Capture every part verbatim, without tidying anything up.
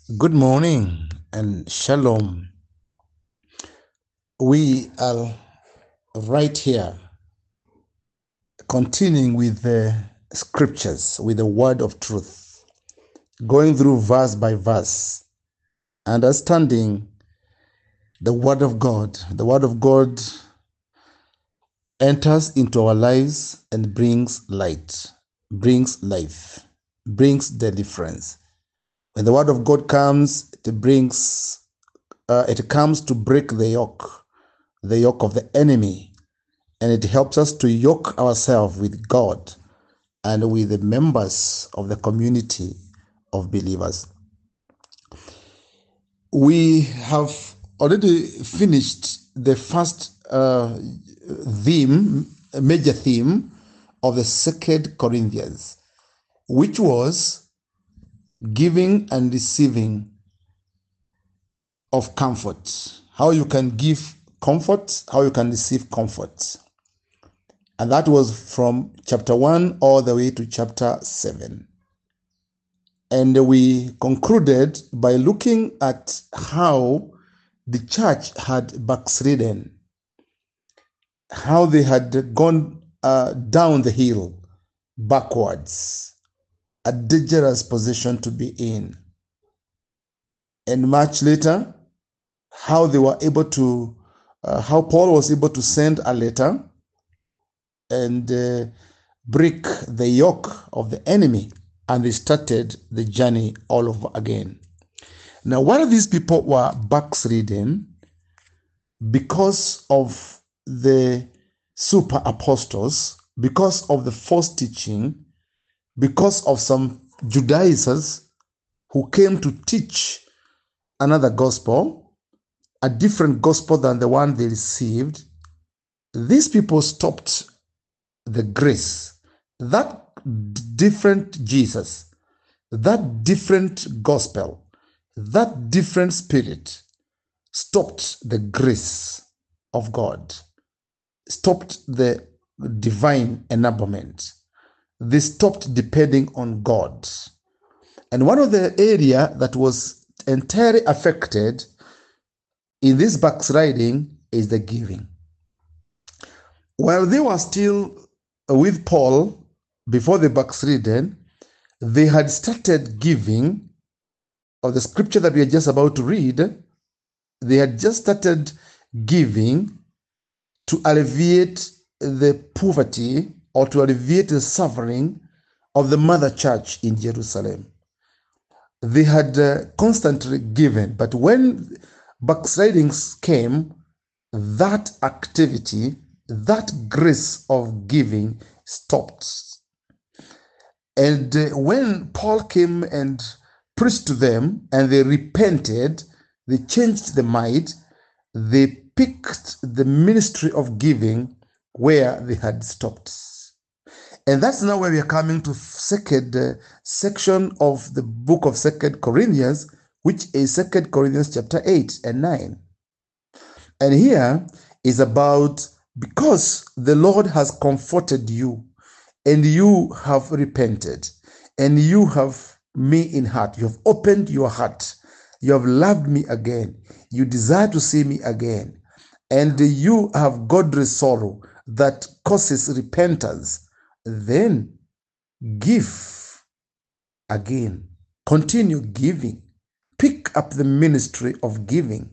Good morning and shalom. We are right here continuing with the scriptures, with the word of truth, going through verse by verse, understanding the word of God. The word of God enters into our lives and brings light, brings life, brings deliverance. When the word of God comes, it brings, uh, it comes to break the yoke, the yoke of the enemy, and it helps us to yoke ourselves with God and with the members of the community of believers. We have already finished the first uh, theme, major theme of the Second Corinthians, which was giving and receiving of comfort. How you can give comfort, how you can receive comfort. And that was from chapter one all the way to chapter seven. And we concluded by looking at how the church had backslidden, how they had gone uh, down the hill backwards, a dangerous position to be in. And much later, how they were able to, uh, how Paul was able to send a letter and uh, break the yoke of the enemy, and they started the journey all over again. Now, while these people were backslidden because of the super apostles, because of the false teaching, because of some Judaizers who came to teach another gospel, a different gospel than the one they received, these people stopped the grace, that different Jesus, that different gospel, that different spirit stopped the grace of God, stopped the divine enablement. They stopped depending on God. And one of the area that was entirely affected in this backsliding is the giving. While they were still with Paul before the backslidden, they had started giving of the scripture that we are just about to read. They had just started giving to alleviate the poverty or to alleviate the suffering of the mother church in Jerusalem. They had uh, constantly given, but when backslidings came, that activity, that grace of giving stopped. And uh, when Paul came and preached to them and they repented, they changed their mind, they picked the ministry of giving where they had stopped. And that's now where we are coming to second uh, section of the book of Second Corinthians, which is Second Corinthians chapter eight and nine. And here is about, because the Lord has comforted you and you have repented and you have me in heart, you have opened your heart, you have loved me again, you desire to see me again, and you have godly sorrow that causes repentance, then give again. Continue giving. Pick up the ministry of giving.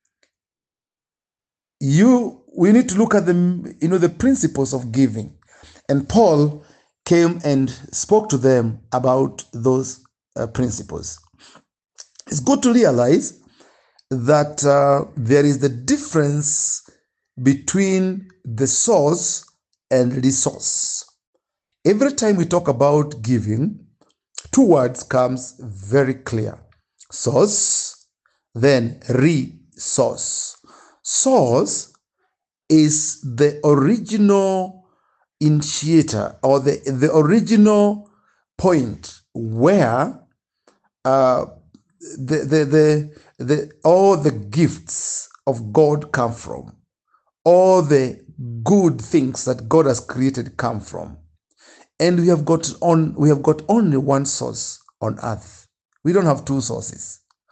You, we need to look at the, you know, the principles of giving. And Paul came and spoke to them about those uh, principles. It's good to realize that uh, there is the difference between the source and resource. Every time we talk about giving, two words comes very clear. Source, then resource. Source is the original initiator or the, the original point where uh, the, the, the, the, all the gifts of God come from. All the good things that God has created come from. And we have got on we have got only one source on earth. We don't have two sources.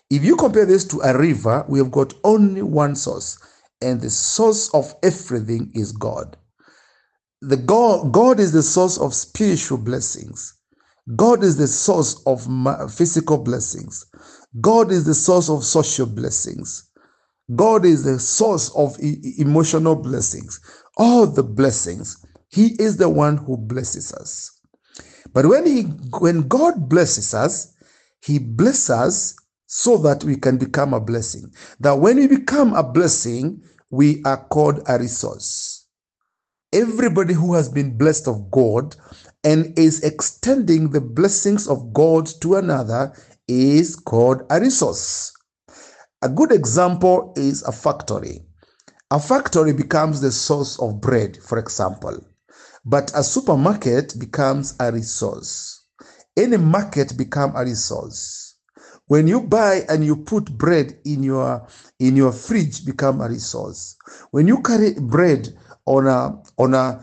If you compare this to a river, we have got only one source, and the source of everything is God. The God, God is the source of spiritual blessings. God is the source of physical blessings. God is the source of social blessings. God is the source of e- emotional blessings. All the blessings. He is the one who blesses us. But when he, when God blesses us, he blesses us so that we can become a blessing. That when we become a blessing, we are called a resource. Everybody who has been blessed of God and is extending the blessings of God to another is called a resource. A good example is a factory. A factory becomes the source of bread, for example, but a supermarket becomes a resource. Any market becomes a resource. When you buy and you put bread in your in your fridge, become a resource. When you carry bread on a on a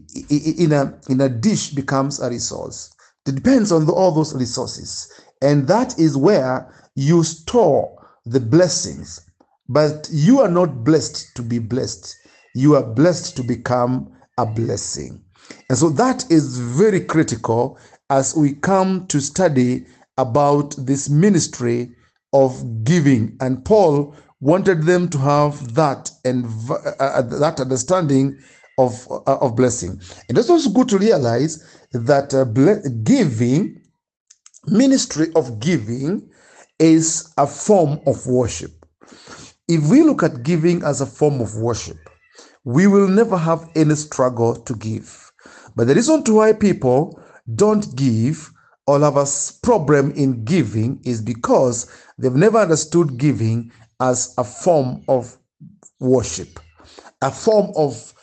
in a in a dish, becomes a resource. It depends on the, all those resources, and that is where you store the blessings. But you are not blessed to be blessed. You are blessed to become a blessing. And so that is very critical as we come to study about this ministry of giving. And Paul wanted them to have that and uh, that understanding of, uh, of blessing. And it's also good to realize that uh, giving, ministry of giving, is a form of worship. If we look at giving as a form of worship, we will never have any struggle to give. But the reason why people don't give or have a problem in giving is because they've never understood giving as a form of worship, a form of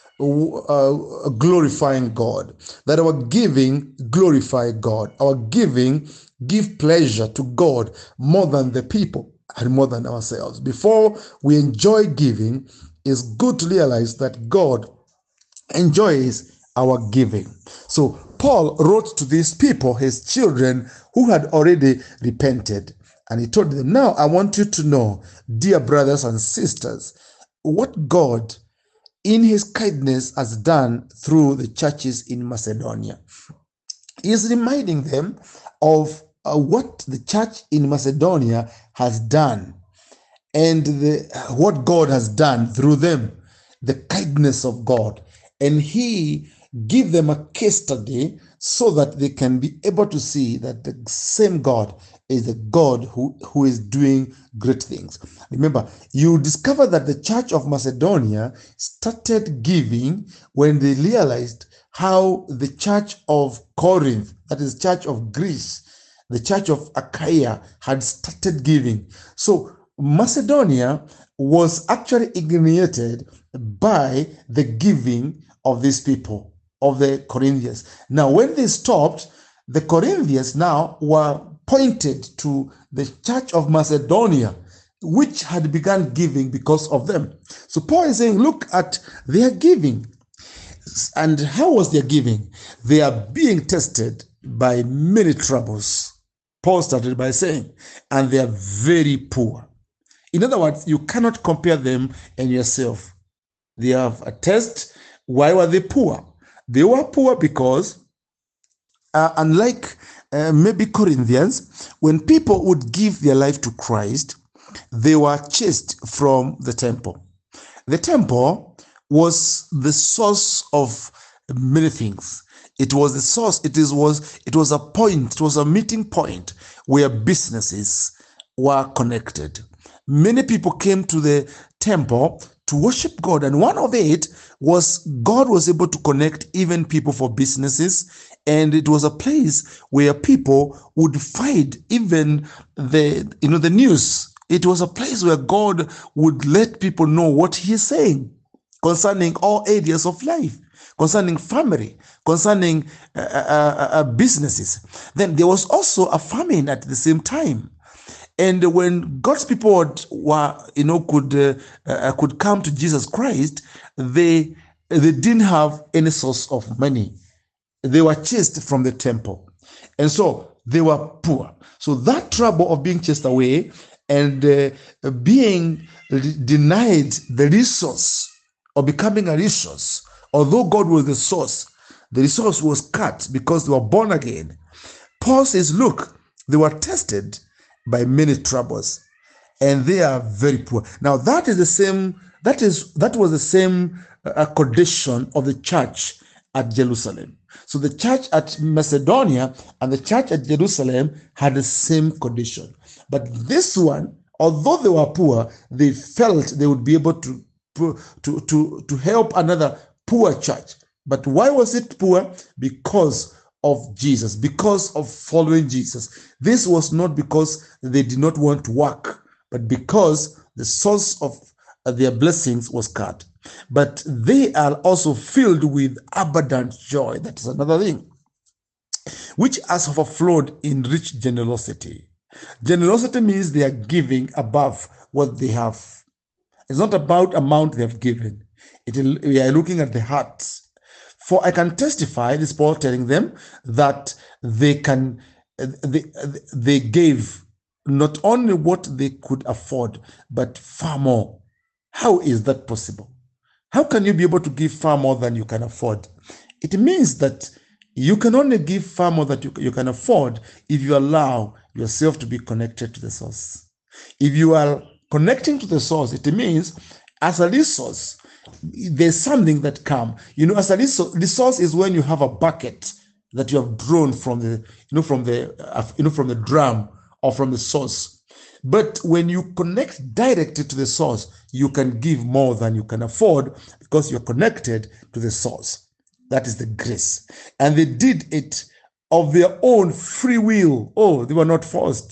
uh, glorifying God. That our giving glorify God. Our giving give pleasure to God more than the people and more than ourselves. Before we enjoy giving, it's good to realize that God enjoys our giving. So Paul wrote to these people, his children, who had already repented. And he told them, now I want you to know, dear brothers and sisters, what God in his kindness has done through the churches in Macedonia. He is reminding them of uh, what the church in Macedonia has done and the, what God has done through them, the kindness of God. And he give them a case study so that they can be able to see that the same God is the God who, who is doing great things. Remember, you discover that the church of Macedonia started giving when they realized how the church of Corinth, that is church of Greece, the church of Achaia, had started giving. So Macedonia was actually ignited by the giving of these people, of the Corinthians. Now, when they stopped, the Corinthians now were pointed to the church of Macedonia, which had begun giving because of them. So Paul is saying, look at their giving. And how was their giving? They are being tested by many troubles. Paul started by saying, and they are very poor. In other words, you cannot compare them and yourself. They have a test. Why were they poor? They were poor because, uh, unlike uh, maybe Corinthians, when people would give their life to Christ, they were chased from the temple. The temple was the source of many things. It was the source, it is was it was a point, it was a meeting point where businesses were connected. Many people came to the temple to worship God, and one of it was God was able to connect even people for businesses, and it was a place where people would find even the you know the news. It was a place where God would let people know what he is saying concerning all areas of life, concerning family, concerning uh, uh, uh, businesses. Then there was also a famine at the same time. And when God's people would, were, you know, could uh, uh, could come to Jesus Christ, they they didn't have any source of money. They were chased from the temple, and so they were poor. So that trouble of being chased away and uh, being denied the resource or becoming a resource. Although God was the source, the resource was cut because they were born again. Paul says, look, they were tested by many troubles, and they are very poor. Now that is the same, that is that was the same uh, condition of the church at Jerusalem. So the church at Macedonia and the church at Jerusalem had the same condition. But this one, although they were poor, they felt they would be able to, to, to, to help another poor church. But why was it poor? Because of Jesus, because of following Jesus. This was not because they did not want to work, but because the source of their blessings was cut. But they are also filled with abundant joy. That is another thing, which has overflowed in rich generosity. Generosity means they are giving above what they have. It's not about amount they have given. It, we are looking at the heart. For I can testify, this Paul telling them, that they can, they, they gave not only what they could afford, but far more. How is that possible? How can you be able to give far more than you can afford? It means that you can only give far more than you, you can afford if you allow yourself to be connected to the source. If you are connecting to the source, it means as a resource, there's something that comes. You know, as a resource, resource is when you have a bucket that you have drawn from the, you know, from the, uh, you know, from the drum or from the source. But when you connect directly to the source, you can give more than you can afford because you're connected to the source. That is the grace. And they did it of their own free will. Oh, they were not forced.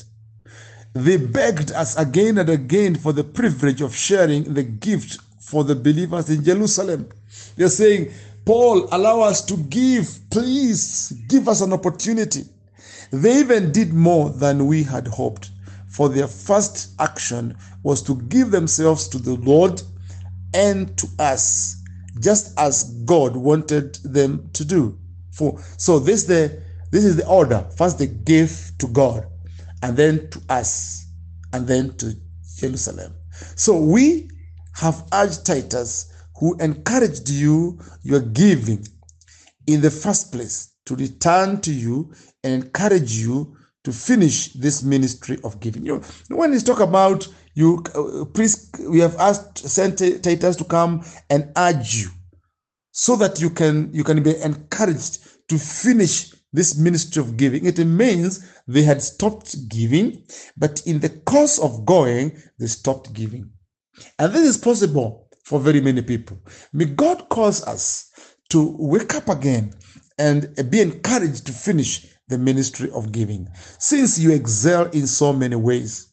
They begged us again and again for the privilege of sharing the gift for the believers in Jerusalem. They're saying, Paul, allow us to give. Please give us an opportunity. They even did more than we had hoped. For their first action was to give themselves to the Lord and to us, just as God wanted them to do. For so this the this is the order. First they gave to God, and then to us, and then to Jerusalem. So we have urged Titus, who encouraged you, your giving in the first place, to return to you and encourage you to finish this ministry of giving. You know, when we talk about you, uh, please, we have asked sent Titus to come and urge you, so that you can you can be encouraged to finish this ministry of giving. It means they had stopped giving, but in the course of going, they stopped giving. And this is possible for very many people. May God cause us to wake up again and be encouraged to finish the ministry of giving. Since you excel in so many ways,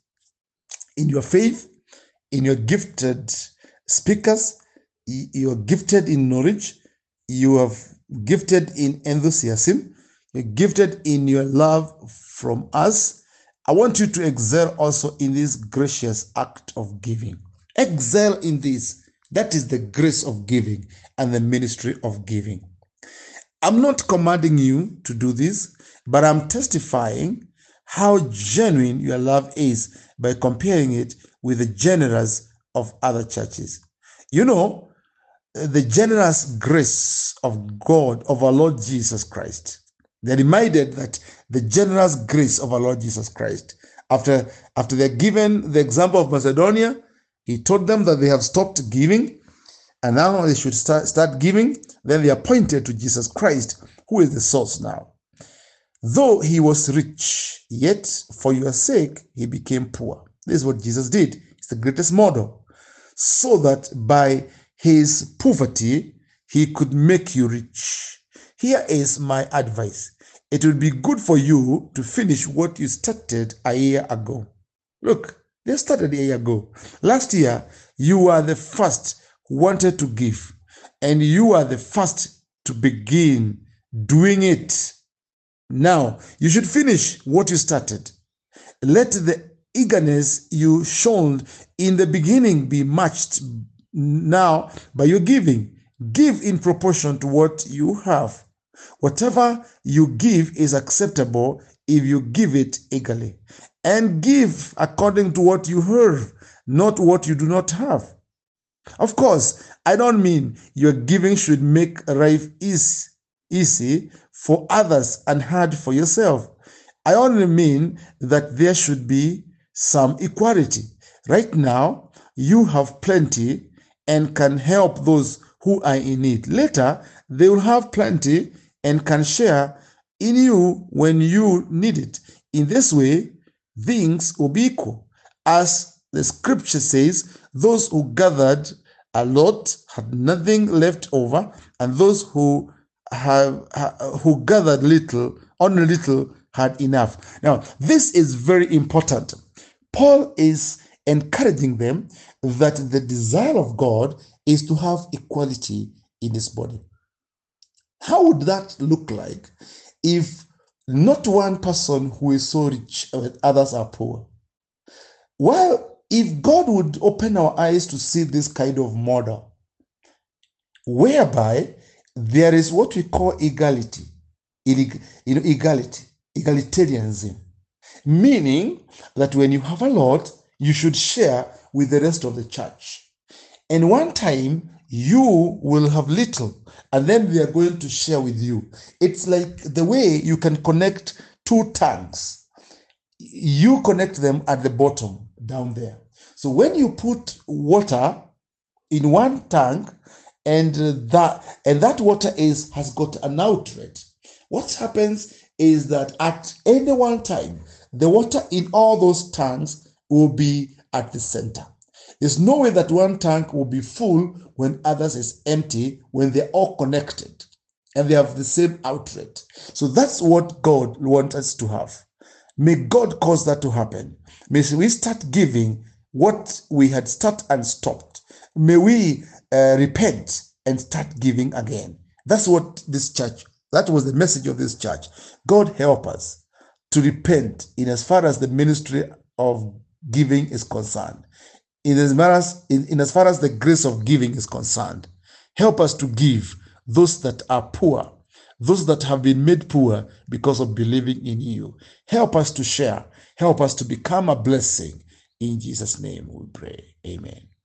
in your faith, in your gifted speakers, you're gifted in knowledge, you have gifted in enthusiasm, you're gifted in your love from us, I want you to excel also in this gracious act of giving. Excel in this. That is the grace of giving and the ministry of giving. I'm not commanding you to do this, but I'm testifying how genuine your love is by comparing it with the generous of other churches. You know, the generous grace of God, of our Lord Jesus Christ. They're reminded that the generous grace of our Lord Jesus Christ. After, after they're given the example of Macedonia, he told them that they have stopped giving, and now they should start, start giving. Then they are pointed to Jesus Christ, who is the source now. Though he was rich, yet for your sake he became poor. This is what Jesus did. It's the greatest model. So that by his poverty, he could make you rich. Here is my advice. It would be good for you to finish what you started a year ago. Look, they started a year ago. Last year, you were the first who wanted to give, and you are the first to begin doing it. Now, you should finish what you started. Let the eagerness you showed in the beginning be matched now by your giving. Give in proportion to what you have. Whatever you give is acceptable if you give it eagerly. and give according to what you heard, not what you do not have. Of course, I don't mean your giving should make life easy, easy for others and hard for yourself. I only mean that there should be some equality. Right now, you have plenty and can help those who are in need. Later, they will have plenty and can share in you when you need it. In this way, things will be equal. As the scripture says, those who gathered a lot had nothing left over, and those who have who gathered little, only little, had enough. Now, this is very important. Paul is encouraging them that the desire of God is to have equality in his body. How would that look like if not one person who is so rich and others are poor? Well, if God would open our eyes to see this kind of model, whereby there is what we call equality, you know, equality, egalitarianism, meaning that when you have a lot, you should share with the rest of the church. And one time, you will have little, and then they are going to share with you. It's like the way you can connect two tanks. You connect them at the bottom, down there. So when you put water in one tank, and that and that water is has got an outlet, what happens is that at any one time, the water in all those tanks will be at the center. There's no way that one tank will be full when others is empty, when they're all connected and they have the same outlet. So that's what God wants us to have. May God cause that to happen. May we start giving what we had started and stopped. May we uh, repent and start giving again. That's what this church, that was the message of this church. God help us to repent in as far as the ministry of giving is concerned. In as far as, in, in as far as the grace of giving is concerned. Help us to give those that are poor, those that have been made poor because of believing in you. Help us to share. Help us to become a blessing. In Jesus' name we pray. Amen.